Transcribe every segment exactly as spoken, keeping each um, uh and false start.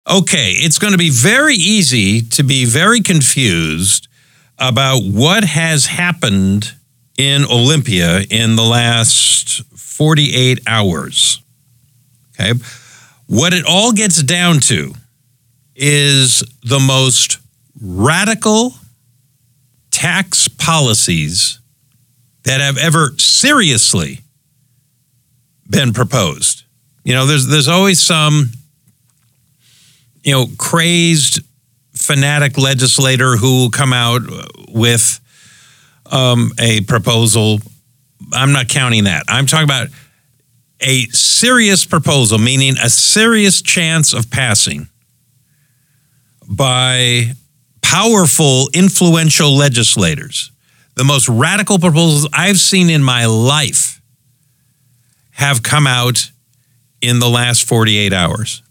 Okay, it's going to be very easy to be very confused about what has happened in Olympia in the last forty-eight hours. Okay? What it all gets down to is the most radical tax policies that have ever seriously been proposed. You know, there's there's always some, you know, crazed fanatic legislator who will come out with um, a proposal. I'm not counting that. I'm talking about a serious proposal, meaning a serious chance of passing by powerful, influential legislators. The most radical proposals I've seen in my life have come out in the last forty-eight hours.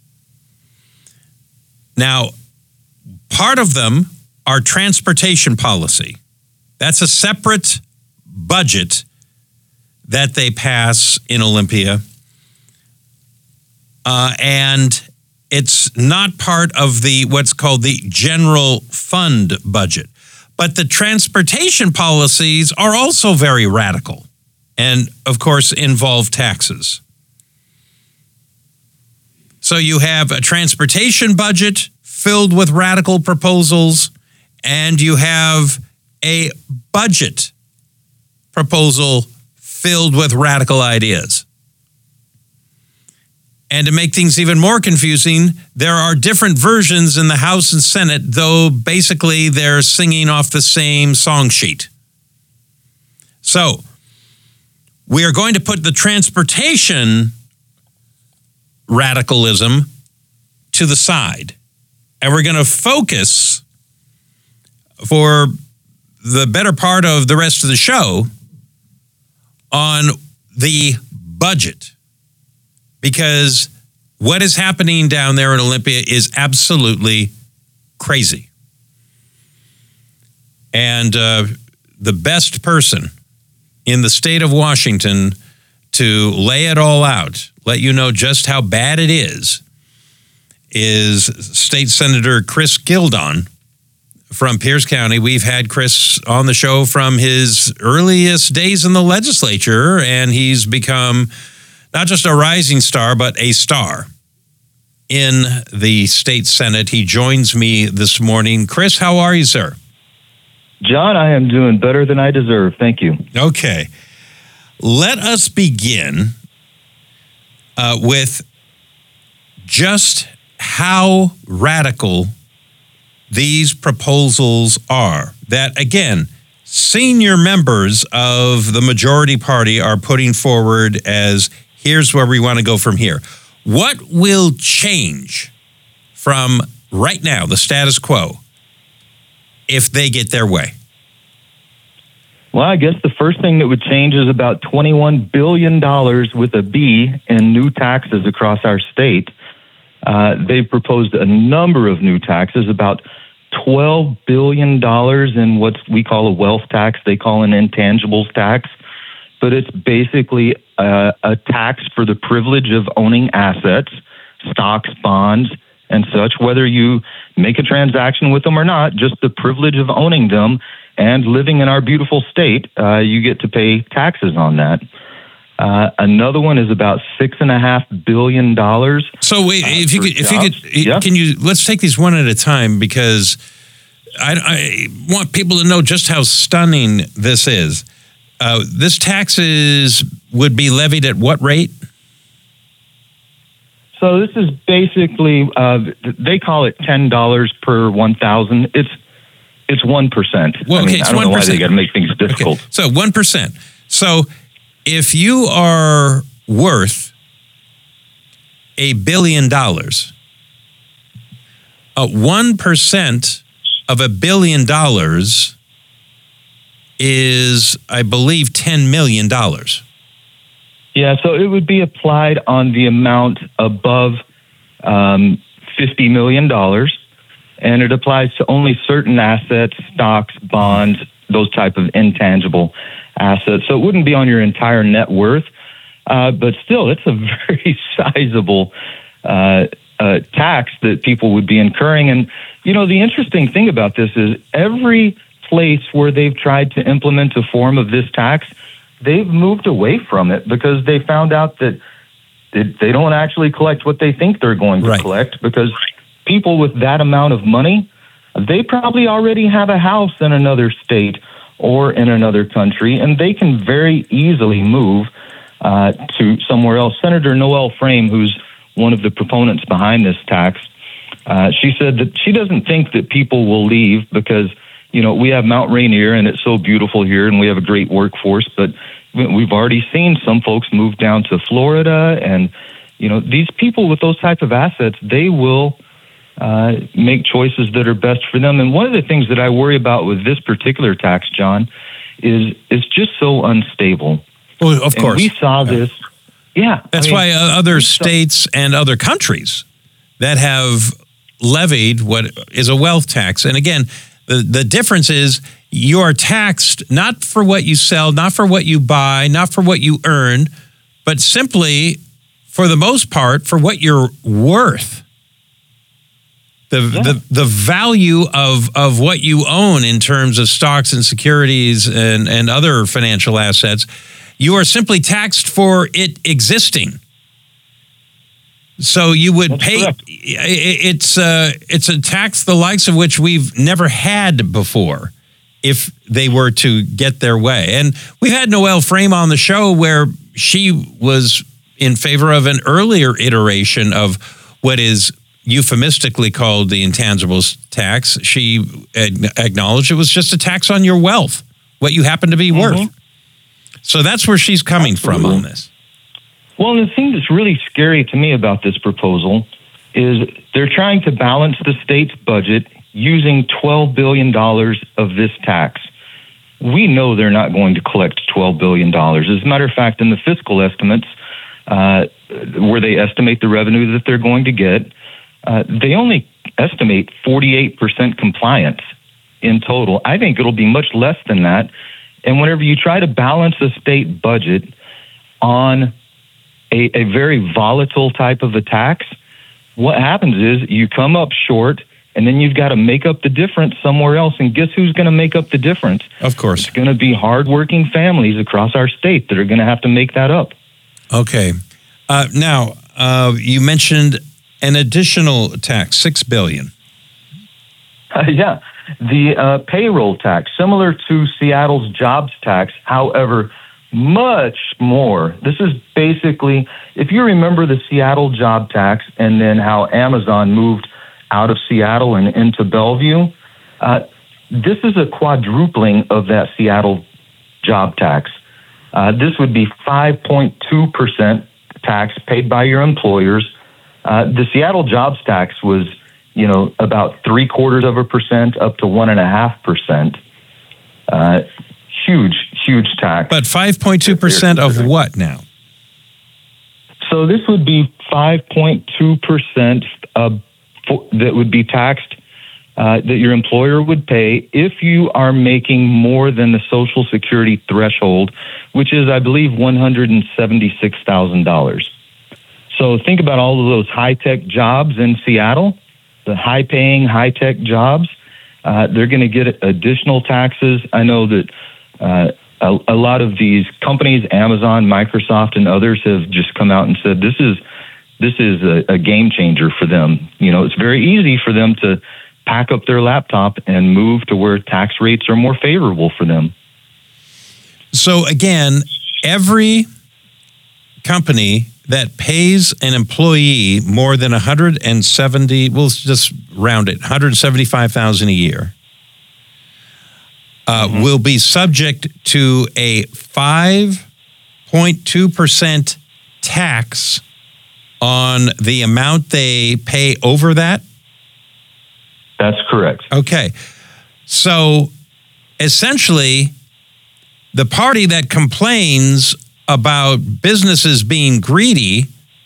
Now, part of them are transportation policy. That's a separate budget that they pass in Olympia. Uh, and it's not part of the what's called the general fund budget. But the transportation policies are also very radical and, of course, involve taxes. So you have a transportation budget filled with radical proposals, and you have a budget proposal filled with radical ideas. And to make things even more confusing, there are different versions in the House and Senate, though basically they're singing off the same song sheet. So we are going to put the transportation radicalism to the side, and we're going to focus for the better part of the rest of the show on the budget, because what is happening down there in Olympia is absolutely crazy. And uh, the best person in the state of Washington to lay it all out, let you know just how bad it is, is State Senator Chris Gildon from Pierce County. We've had Chris on the show from his earliest days in the legislature, and he's become not just a rising star, but a star in the state Senate. He joins me this morning. Chris, how are you, sir? John, I am doing better than I deserve. Thank you. Okay. Let us begin uh, with just how radical these proposals are. That, again, senior members of the majority party are putting forward as, here's where we want to go from here. What will change from right now, the status quo, if they get their way? Well, I guess the first thing that would change is about twenty-one billion dollars with a B in new taxes across our state. Uh, they've proposed a number of new taxes, about twelve billion dollars in what we call a wealth tax. They call an intangibles tax. But it's basically a, a tax for the privilege of owning assets, stocks, bonds, and such, whether you make a transaction with them or not, just the privilege of owning them and living in our beautiful state, uh, you get to pay taxes on that. Uh, another one is about six and a half billion dollars. So wait, uh, if you could, if you could, yeah. can you let's take these one at a time, because I, I want people to know just how stunning this is. Uh, this taxes would be levied at what rate? So this is basically uh, they call it ten dollars per one thousand. It's it's one percent. Well, okay, I mean, it's I don't one percent. know why they got to make things difficult. Okay. So one percent. So if you are worth a billion dollars, uh, one percent of a billion dollars is, I believe, ten million dollars. Yeah, so it would be applied on the amount above um, fifty million dollars, and it applies to only certain assets, stocks, bonds, those type of intangible assets. So it wouldn't be on your entire net worth, uh, but still, it's a very sizable uh, uh, tax that people would be incurring. And, you know, the interesting thing about this is every place where they've tried to implement a form of this tax, they've moved away from it because they found out that they don't actually collect what they think they're going to right. collect, because people with that amount of money, they probably already have a house in another state or in another country, and they can very easily move uh, to somewhere else. Senator Noelle Frame, who's one of the proponents behind this tax, uh, she said that she doesn't think that people will leave because, you know, we have Mount Rainier and it's so beautiful here and we have a great workforce, but we've already seen some folks move down to Florida, and, you know, these people with those type of assets, they will uh, make choices that are best for them. And one of the things that I worry about with this particular tax, John, is it's just so unstable. Well, of course. And we saw this. Yeah. That's I mean, why other states and other countries that have levied what is a wealth tax. And again, the, the difference is you are taxed not for what you sell, not for what you buy, not for what you earn, but simply, for the most part, for what you're worth. The, yeah. the the value of, of what you own in terms of stocks and securities and, and other financial assets, you are simply taxed for it existing. So you would That's pay. Correct. It's uh, it's a tax the likes of which we've never had before, if they were to get their way. And we've had Noelle Frame on the show where she was in favor of an earlier iteration of what is euphemistically called the intangibles tax. She acknowledged it was just a tax on your wealth, what you happen to be mm-hmm. worth. So that's where she's coming Absolutely. from on this. Well, the thing that's really scary to me about this proposal is they're trying to balance the state's budget using twelve billion dollars of this tax. We know they're not going to collect twelve billion dollars. As a matter of fact, in the fiscal estimates, uh, where they estimate the revenue that they're going to get, uh, they only estimate forty-eight percent compliance in total. I think it'll be much less than that. And whenever you try to balance a state budget on a, a very volatile type of a tax, what happens is you come up short, and then you've got to make up the difference somewhere else. And guess who's going to make up the difference? Of course. It's going to be hardworking families across our state that are going to have to make that up. Okay. Uh, now, uh, you mentioned an additional tax, six billion dollars. Uh, yeah. The uh, payroll tax, similar to Seattle's jobs tax, however, much more. This is basically, if you remember the Seattle job tax and then how Amazon moved out of Seattle and into Bellevue, uh, this is a quadrupling of that Seattle job tax. Uh, this would be five point two percent tax paid by your employers. Uh, the Seattle jobs tax was, you know, about three quarters of a percent up to one and a half percent. Uh, huge, huge tax. But five point two percent of what now? So this would be five point two percent of that would be taxed, uh, that your employer would pay if you are making more than the Social Security threshold, which is, I believe, one hundred seventy-six thousand dollars. So think about all of those high-tech jobs in Seattle, the high-paying, high-tech jobs. Uh, they're going to get additional taxes. I know that uh, a, a lot of these companies, Amazon, Microsoft, and others have just come out and said this is This is a, a game changer for them. You know, it's very easy for them to pack up their laptop and move to where tax rates are more favorable for them. So again, every company that pays an employee more than one hundred seventy, we'll just round it, one hundred seventy-five thousand dollars a year, uh, mm-hmm. will be subject to a five point two percent tax on the amount they pay over that? That's correct. Okay. So essentially, the party that complains about businesses being greedy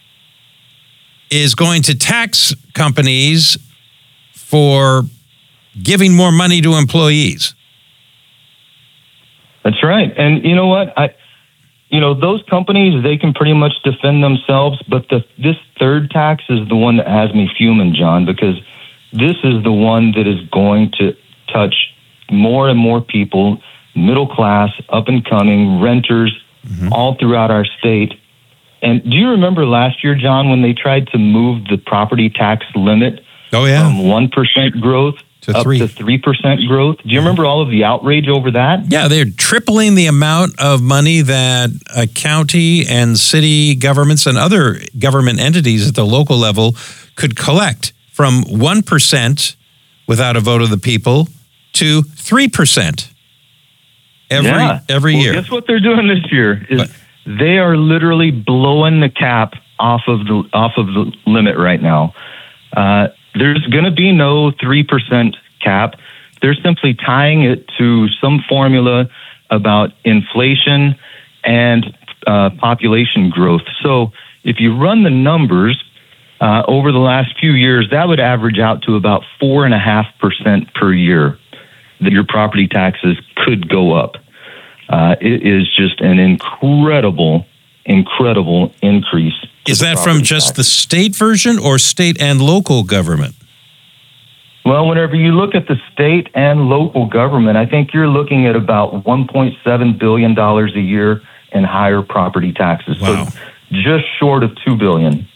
is going to tax companies for giving more money to employees. That's right. And you know what? I you know, those companies, they can pretty much defend themselves, but the, this third tax is the one that has me fuming, John, because this is the one that is going to touch more and more people, middle class, up and coming, renters, mm-hmm. all throughout our state. And do you remember last year, John, when they tried to move the property tax limit oh, yeah. from one percent growth to up three. to three percent growth? Do you remember all of the outrage over that? Yeah, they're tripling the amount of money that a county and city governments and other government entities at the local level could collect from one percent without a vote of the people to three percent every, yeah. every well, year. Guess what they're doing this year? Is what? They are literally blowing the cap off of the off of the limit right now. Uh, there's going to be no three percent cap. They're simply tying it to some formula about inflation and uh, population growth. So if you run the numbers uh, over the last few years, that would average out to about four and a half percent per year that your property taxes could go up. Uh, it is just an incredible, incredible increase. Is that from just tax. the state version or state and local government? Well, whenever you look at the state and local government, I think you're looking at about one point seven billion dollars a year in higher property taxes. Wow. So just short of two billion dollars.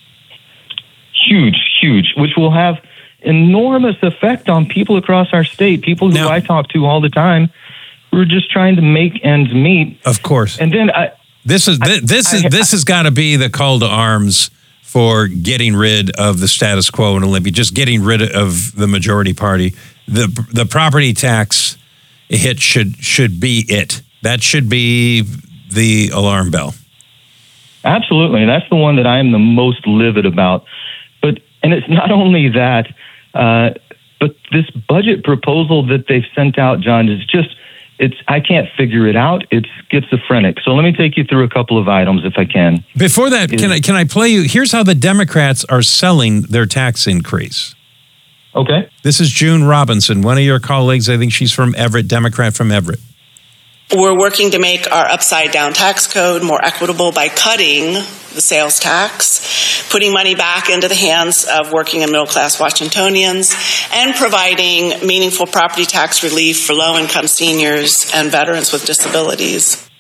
Huge, huge, which will have enormous effect on people across our state, people who now, I talk to all the time. We're just trying to make ends meet. Of course. And then I, this is this, this I, is I, this has got to be the call to arms for getting rid of the status quo in Olympia, just getting rid of the majority party. The the property tax hit should should be it. That should be the alarm bell. Absolutely. And that's the one that I am the most livid about. But and it's not only that, uh, but this budget proposal that they've sent out, John, is just It's I can't figure it out. It's schizophrenic. So let me take you through a couple of items if I can. Before that, can I can I play you? Here's how the Democrats are selling their tax increase. Okay. This is June Robinson, one of your colleagues. I think she's from Everett, Democrat from Everett. We're working to make our upside down tax code more equitable by cutting the sales tax, putting money back into the hands of working and middle class Washingtonians, and providing meaningful property tax relief for low income seniors and veterans with disabilities.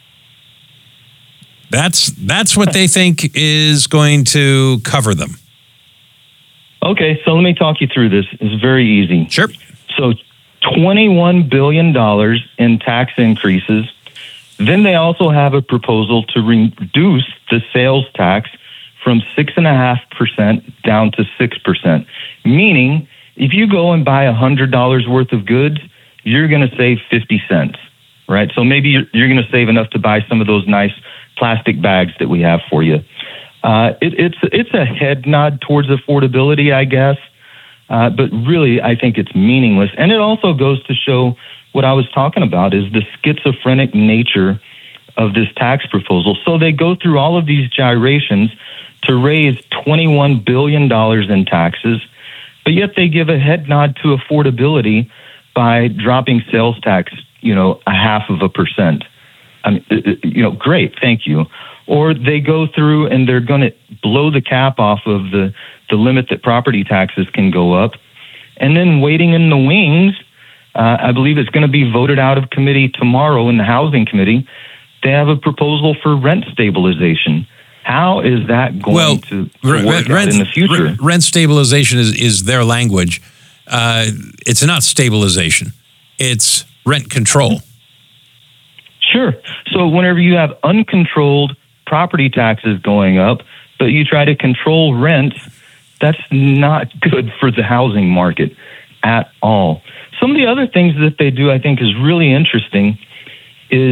That's that's what they think is going to cover them. Okay, so let me talk you through this. It's very easy. Sure. So twenty-one billion dollars in tax increases. Then they also have a proposal to reduce the sales tax from six point five percent down to six percent. Meaning, if you go and buy one hundred dollars worth of goods, you're going to save fifty cents, right? So maybe you're, you're going to save enough to buy some of those nice plastic bags that we have for you. Uh, it, it's, it's a head nod towards affordability, I guess. Uh, but really, I think it's meaningless. And it also goes to show what I was talking about is the schizophrenic nature of this tax proposal. So they go through all of these gyrations to raise twenty-one billion dollars in taxes, but yet they give a head nod to affordability by dropping sales tax, you know, a half of a percent. I mean, you know, great, thank you. Or they go through and they're going to blow the cap off of the, the limit that property taxes can go up. And then waiting in the wings, uh, I believe it's going to be voted out of committee tomorrow in the Housing Committee. They have a proposal for rent stabilization. How is that going well, to, to r- work rent, out in the future? Rent stabilization is, is their language. Uh, it's not stabilization. It's rent control. Sure. So whenever you have uncontrolled property taxes going up, but you try to control rent, that's not good for the housing market at all. Some of the other things that they do, I think, is really interesting. Is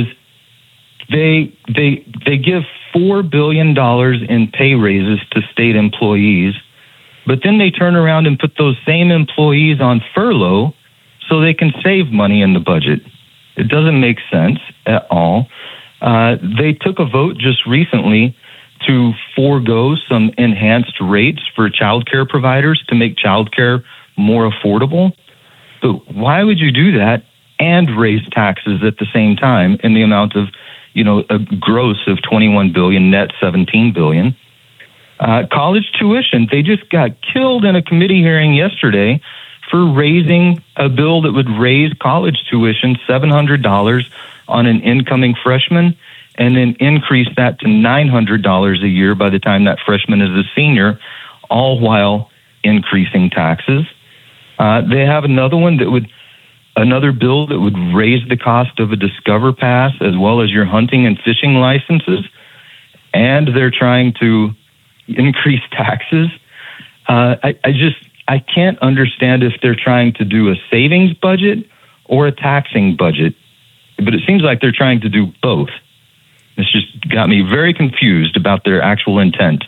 they they they give four billion dollars in pay raises to state employees, but then they turn around and put those same employees on furlough so they can save money in the budget. It doesn't make sense at all. Uh, they took a vote just recently to forego some enhanced rates for childcare providers to make childcare more affordable. But why would you do that and raise taxes at the same time in the amount of, you know, a gross of twenty-one billion dollars, net seventeen billion dollars. Uh, college tuition, they just got killed in a committee hearing yesterday for raising a bill that would raise college tuition seven hundred dollars on an incoming freshman and then increase that to nine hundred dollars a year by the time that freshman is a senior, all while increasing taxes. Uh, they have another one that would, another bill that would raise the cost of a Discover Pass as well as your hunting and fishing licenses. And they're trying to increase taxes. Uh, I, I just, I can't understand if they're trying to do a savings budget or a taxing budget, but it seems like they're trying to do both. It's just got me very confused about their actual intent.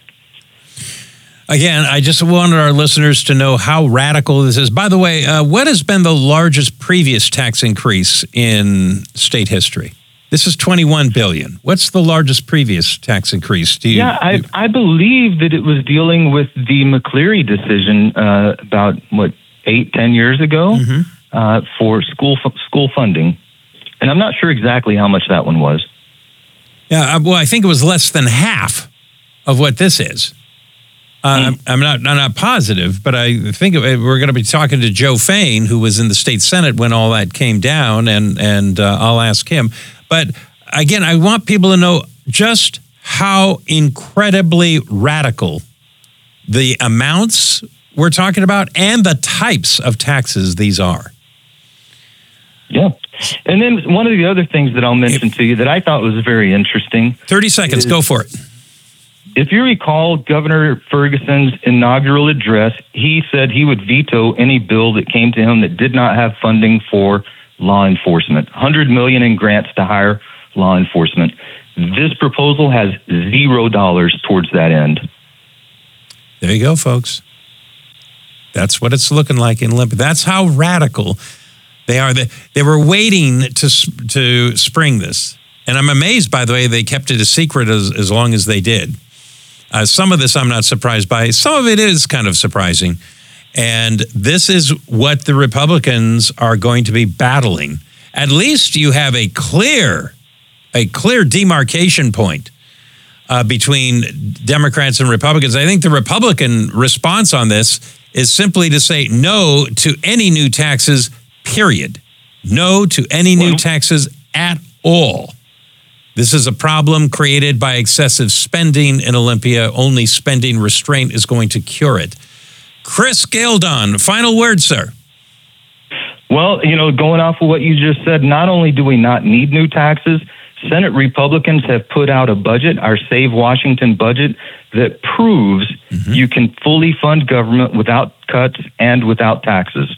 Again, I just wanted our listeners to know how radical this is. By the way, uh, what has been the largest previous tax increase in state history? This is twenty-one billion dollars. What's the largest previous tax increase? Do you, yeah, I, I believe that it was dealing with the McCleary decision uh, about, what, eight, ten years ago mm-hmm. uh, for school school funding. And I'm not sure exactly how much that one was. Yeah, well, I think it was less than half of what this is. Uh, mm. I'm not I'm not positive, but I think we're going to be talking to Joe Fain, who was in the state Senate when all that came down, and, and uh, I'll ask him. But again, I want people to know just how incredibly radical the amounts we're talking about and the types of taxes these are. Yeah. And then one of the other things that I'll mention to you that I thought was very interesting. thirty seconds, is, go for it. If you recall Governor Ferguson's inaugural address, he said he would veto any bill that came to him that did not have funding for law enforcement. one hundred million dollars in grants to hire law enforcement. This proposal has zero dollars towards that end. There you go, folks. That's what it's looking like in Olympia. That's how radical they are. They, they were waiting to to spring this. And I'm amazed, by the way, they kept it a secret as, as long as they did. Uh, some of this I'm not surprised by. Some of it is kind of surprising. And this is what the Republicans are going to be battling. At least you have a clear, a clear demarcation point uh, between Democrats and Republicans. I think the Republican response on this is simply to say no to any new taxes, period. No to any new taxes at all. This is a problem created by excessive spending in Olympia. Only spending restraint is going to cure it. Chris Gildon, final word, sir. Well, you know, going off of what you just said, not only do we not need new taxes, Senate Republicans have put out a budget, our Save Washington budget, that proves mm-hmm. you can fully fund government without cuts and without taxes.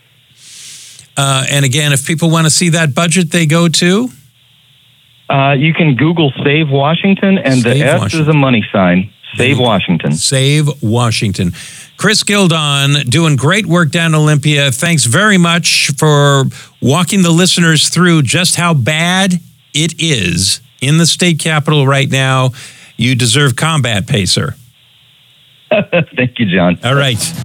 Uh, and again, if people want to see that budget, they go to? Uh, you can Google Save Washington, and Save the S Washington. Is a money sign. Save Washington. Save Washington. Chris Gildon, doing great work down in Olympia. Thanks very much for walking the listeners through just how bad it is in the state capitol right now. You deserve combat pay, sir. Thank you, John. All right.